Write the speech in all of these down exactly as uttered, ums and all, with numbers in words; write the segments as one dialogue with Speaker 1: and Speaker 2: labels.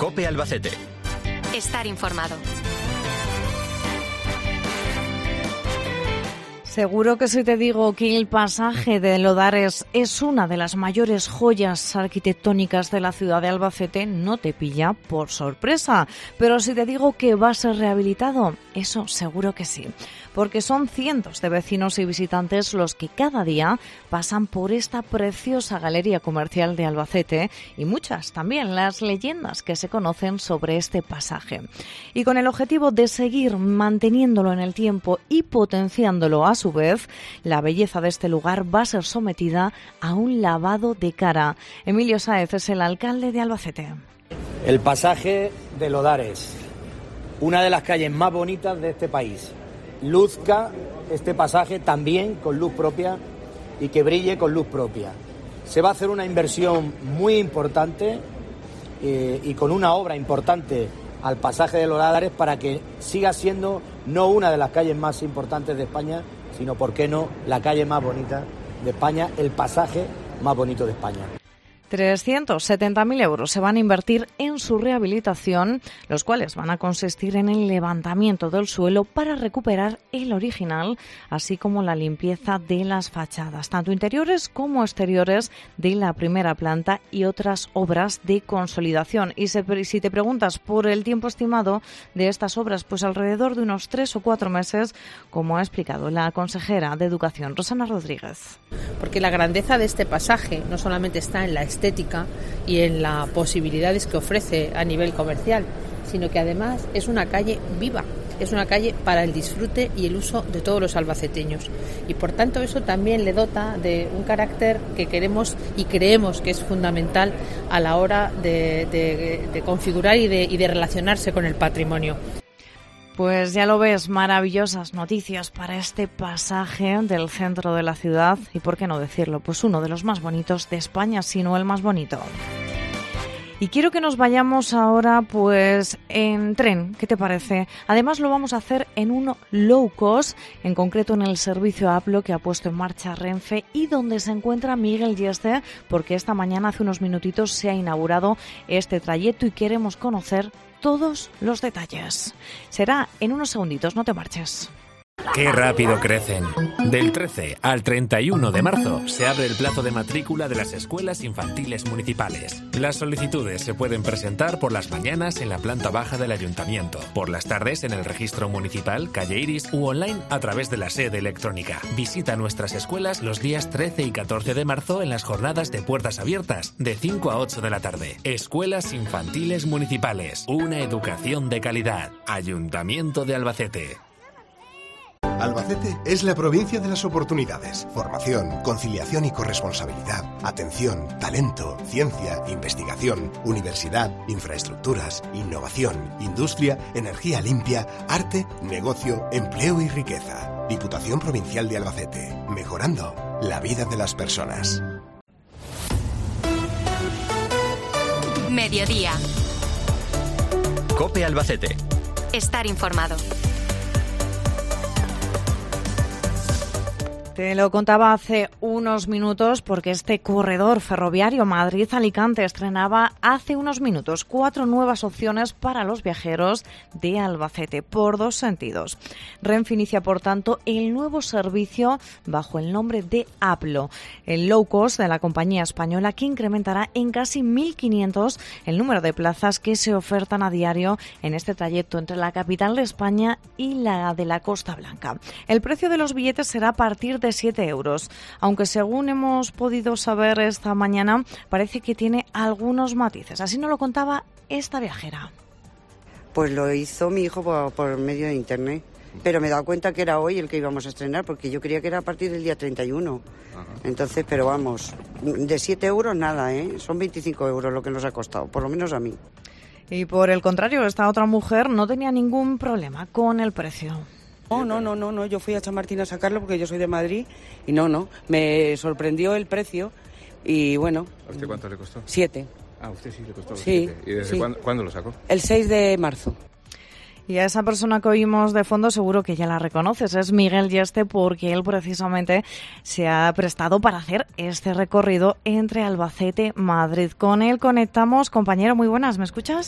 Speaker 1: COPE Albacete.
Speaker 2: Estar informado.
Speaker 3: Seguro que si te digo que el pasaje de Lodares es una de las mayores joyas arquitectónicas de la ciudad de Albacete, no te pilla por sorpresa. Pero si te digo que va a ser rehabilitado, eso seguro que sí. Porque son cientos de vecinos y visitantes los que cada día pasan por esta preciosa galería comercial de Albacete y muchas también las leyendas que se conocen sobre este pasaje. Y con el objetivo de seguir manteniéndolo en el tiempo y potenciándolo a su vez, la belleza de este lugar va a ser sometida a un lavado de cara. Emilio Sáez es el alcalde de Albacete.
Speaker 4: El pasaje de Lodares, una de las calles más bonitas de este país. Luzca este pasaje también con luz propia y que brille con luz propia. Se va a hacer una inversión muy importante eh, y con una obra importante al pasaje de Lodares para que siga siendo no una de las calles más importantes de España, sino, ¿por qué no?, la calle más bonita de España, el pasaje más bonito de España.
Speaker 3: trescientos setenta mil euros se van a invertir en su rehabilitación, los cuales van a consistir en el levantamiento del suelo para recuperar el original, así como la limpieza de las fachadas, tanto interiores como exteriores de la primera planta y otras obras de consolidación. Y si te preguntas por el tiempo estimado de estas obras, pues alrededor de unos tres o cuatro meses, como ha explicado la consejera de Educación, Rosana Rodríguez.
Speaker 5: Porque la grandeza de este pasaje no solamente está en la estética y en las posibilidades que ofrece a nivel comercial, sino que además es una calle viva, es una calle para el disfrute y el uso de todos los albaceteños. Y por tanto eso también le dota de un carácter que queremos y creemos que es fundamental a la hora de, de, de configurar y de, y de relacionarse con el patrimonio.
Speaker 3: Pues ya lo ves, maravillosas noticias para este pasaje del centro de la ciudad y, por qué no decirlo, pues uno de los más bonitos de España, si no el más bonito. Y quiero que nos vayamos ahora pues en tren, ¿qué te parece? Además lo vamos a hacer en un low cost, en concreto en el servicio APLO que ha puesto en marcha Renfe y donde se encuentra Miguel Yeste, porque esta mañana hace unos minutitos se ha inaugurado este trayecto y queremos conocer todos los detalles. Será en unos segunditos, no te marches.
Speaker 6: ¡Qué rápido crecen! Del trece al treinta y uno de marzo se abre el plazo de matrícula de las escuelas infantiles municipales. Las solicitudes se pueden presentar por las mañanas en la planta baja del ayuntamiento, por las tardes en el registro municipal, calle Iris, u online a través de la sede electrónica. Visita nuestras escuelas los días trece y catorce de marzo en las jornadas de puertas abiertas, de cinco a ocho de la tarde. Escuelas infantiles municipales. Una educación de calidad. Ayuntamiento de Albacete.
Speaker 7: Albacete es la provincia de las oportunidades, formación, conciliación y corresponsabilidad, atención, talento, ciencia, investigación, universidad, infraestructuras, innovación, industria, energía limpia, arte, negocio, empleo y riqueza. Diputación Provincial de Albacete, mejorando la vida de las personas.
Speaker 2: Mediodía.
Speaker 1: COPE Albacete.
Speaker 2: Estar informado.
Speaker 3: Te lo contaba hace unos minutos porque este corredor ferroviario Madrid-Alicante estrenaba hace unos minutos cuatro nuevas opciones para los viajeros de Albacete por dos sentidos. Renfe inicia, por tanto, el nuevo servicio bajo el nombre de APLO, el low cost de la compañía española, que incrementará en casi mil quinientos el número de plazas que se ofertan a diario en este trayecto entre la capital de España y la de la Costa Blanca. El precio de los billetes será a partir de siete euros, aunque según hemos podido saber esta mañana parece que tiene algunos matices. Así nos lo contaba esta viajera.
Speaker 8: Pues lo hizo mi hijo por, por medio de internet, pero me he dado cuenta que era hoy el que íbamos a estrenar, porque yo creía que era a partir del día treinta y uno. Ajá. Entonces, pero vamos, de siete euros nada, ¿eh? Son veinticinco euros lo que nos ha costado, por lo menos a mí.
Speaker 3: Y por el contrario, esta otra mujer no tenía ningún problema con el precio.
Speaker 9: No, no, no, no, no, yo fui a Chamartín a sacarlo porque yo soy de Madrid y no, no, me sorprendió el precio y bueno.
Speaker 10: ¿A usted cuánto le costó?
Speaker 9: Siete.
Speaker 10: Ah, a usted sí le costó los
Speaker 9: sí,
Speaker 10: siete. ¿Y desde
Speaker 9: sí.
Speaker 10: cuándo, cuándo lo sacó?
Speaker 9: El seis de marzo.
Speaker 3: Y a esa persona que oímos de fondo seguro que ya la reconoces, es Miguel Yeste, porque él precisamente se ha prestado para hacer este recorrido entre Albacete y Madrid. Con él conectamos. Compañero, muy buenas, ¿me escuchas?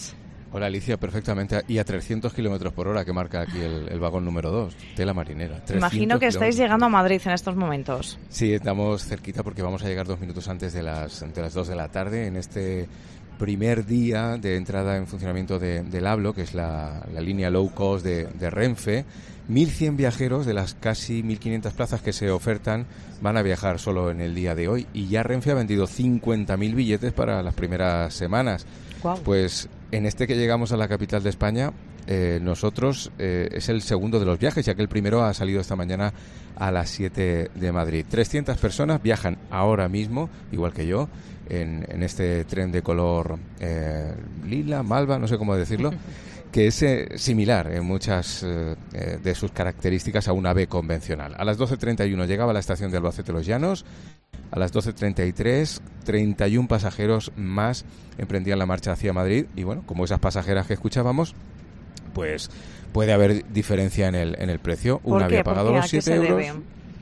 Speaker 10: Hola Alicia, perfectamente. Y a trescientos kilómetros por hora que marca aquí el, el vagón número dos, tela marinera.
Speaker 3: Imagino que estáis llegando a Madrid en estos momentos.
Speaker 10: Sí, estamos cerquita porque vamos a llegar dos minutos antes de las, de las dos de la tarde en este primer día de entrada en funcionamiento de, del ABLO, que es la, la línea low cost de, de Renfe. mil cien viajeros de las casi mil quinientas plazas que se ofertan van a viajar solo en el día de hoy, y ya Renfe ha vendido cincuenta mil billetes para las primeras semanas. Wow. Pues en este que llegamos a la capital de España, eh, nosotros eh, es el segundo de los viajes, ya que el primero ha salido esta mañana a las siete de Madrid. trescientas personas viajan ahora mismo, igual que yo, en, en este tren de color eh, lila, malva, no sé cómo decirlo, que es eh, similar en muchas eh, de sus características a un A V E convencional. A las doce treinta y uno llegaba a la estación de Albacete Los Llanos. A las doce treinta y tres, treinta y uno pasajeros más emprendían la marcha hacia Madrid, y bueno, como esas pasajeras que escuchábamos, pues puede haber diferencia en el en el precio. Una había pagado los siete euros. Debe?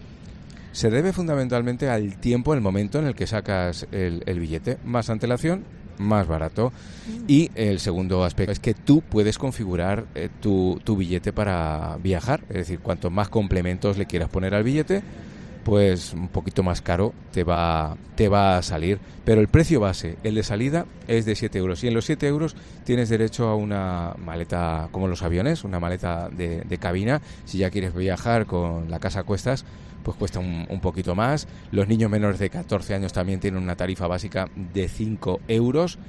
Speaker 10: Se debe fundamentalmente al tiempo, el momento en el que sacas el, el billete. Más antelación, más barato. Mm. Y el segundo aspecto es que tú puedes configurar eh, tu, tu billete para viajar. Es decir, cuanto más complementos le quieras poner al billete, pues un poquito más caro te va te va a salir. Pero el precio base, el de salida, es de siete euros. Y en los siete euros tienes derecho a una maleta, como los aviones, una maleta de, de cabina. Si ya quieres viajar con la casa a cuestas, pues cuesta un, un poquito más. Los niños menores de catorce años también tienen una tarifa básica de cinco euros.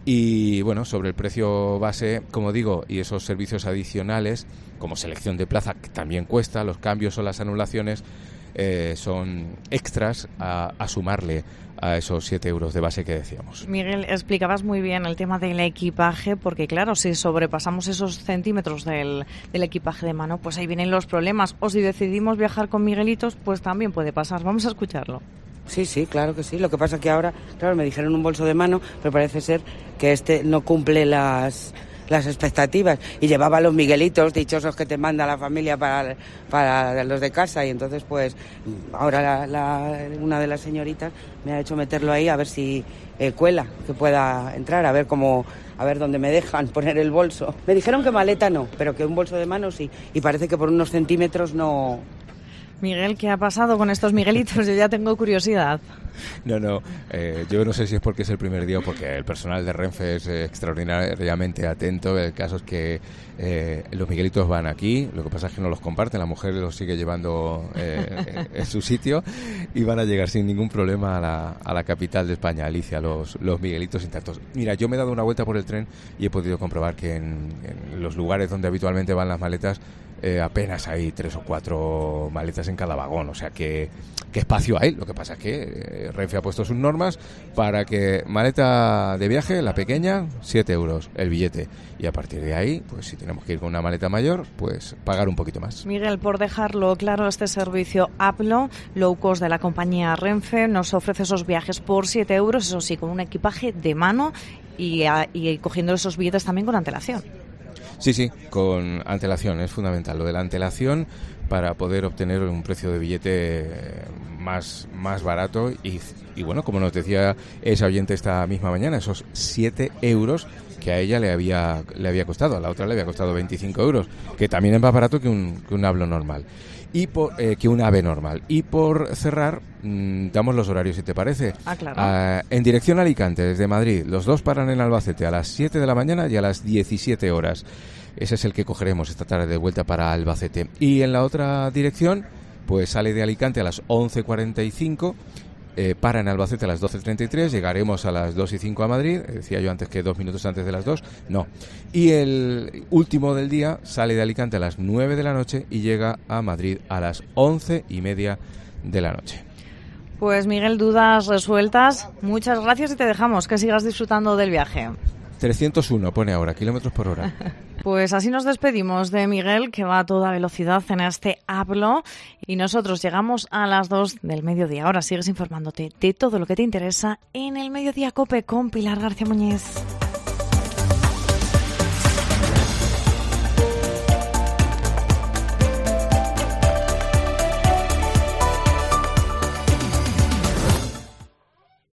Speaker 10: Y bueno, sobre el precio base, como digo, y esos servicios adicionales, como selección de plaza, que también cuesta, los cambios o las anulaciones, Eh, son extras a, a sumarle a esos siete euros de base que decíamos.
Speaker 3: Miguel, explicabas muy bien el tema del equipaje, porque claro, si sobrepasamos esos centímetros del, del equipaje de mano, pues ahí vienen los problemas. O si decidimos viajar con Miguelitos, pues también puede pasar. Vamos a escucharlo.
Speaker 9: Sí, sí, claro que sí. Lo que pasa es que ahora, claro, me dijeron un bolso de mano, pero parece ser que este no cumple las... las expectativas, y llevaba los Miguelitos dichosos que te manda la familia para, para los de casa, y entonces pues ahora la, la, una de las señoritas me ha hecho meterlo ahí a ver si eh, cuela, que pueda entrar, a ver cómo, a ver dónde me dejan poner el bolso. Me dijeron que maleta no, pero que un bolso de mano sí, y parece que por unos centímetros no.
Speaker 3: Miguel, ¿qué ha pasado con estos Miguelitos? Yo ya tengo curiosidad.
Speaker 10: No, no, eh, yo no sé si es porque es el primer día o porque el personal de Renfe es eh, extraordinariamente atento. El caso es que eh, los Miguelitos van aquí, lo que pasa es que no los comparten, la mujer los sigue llevando eh, en su sitio, y van a llegar sin ningún problema a la, a la capital de España, Alicia, los, los Miguelitos intactos. Mira, yo me he dado una vuelta por el tren y he podido comprobar que en, en los lugares donde habitualmente van las maletas, Eh, apenas hay tres o cuatro maletas en cada vagón, o sea que qué espacio hay. Lo que pasa es que eh, Renfe ha puesto sus normas para que maleta de viaje, la pequeña, siete euros el billete, y a partir de ahí, pues si tenemos que ir con una maleta mayor, pues pagar un poquito más.
Speaker 3: Miguel, por dejarlo claro, este servicio ABLO, low cost de la compañía Renfe, nos ofrece esos viajes por siete euros, eso sí, con un equipaje de mano y, a, y cogiendo esos billetes también con antelación.
Speaker 10: Sí, sí, con antelación, es fundamental lo de la antelación para poder obtener un precio de billete más, más barato y, y bueno, como nos decía esa oyente esta misma mañana, esos siete euros que a ella le había le había costado, a la otra le había costado veinticinco euros, que también es más barato que un, que un ABLO normal. Y por, eh, que un AVE normal. Y por cerrar, mmm, damos los horarios, si te parece.
Speaker 3: Ah, claro.
Speaker 10: Uh, en dirección a Alicante, desde Madrid, los dos paran en Albacete a las siete de la mañana y a las diecisiete horas. Ese es el que cogeremos esta tarde de vuelta para Albacete. Y en la otra dirección, pues sale de Alicante a las once cuarenta y cinco, eh, para en Albacete a las doce treinta y tres, llegaremos a las dos y cinco a Madrid, decía yo antes que dos minutos antes de las dos, no. Y el último del día sale de Alicante a las nueve de la noche y llega a Madrid a las once y media de la noche.
Speaker 3: Pues Miguel, dudas resueltas, muchas gracias y te dejamos que sigas disfrutando del viaje.
Speaker 10: trescientos uno pone ahora, kilómetros por hora.
Speaker 3: Pues así nos despedimos de Miguel, que va a toda velocidad en este ABLO, y nosotros llegamos a las dos del mediodía. Ahora sigues informándote de todo lo que te interesa en el Mediodía COPE con Pilar García Muñiz.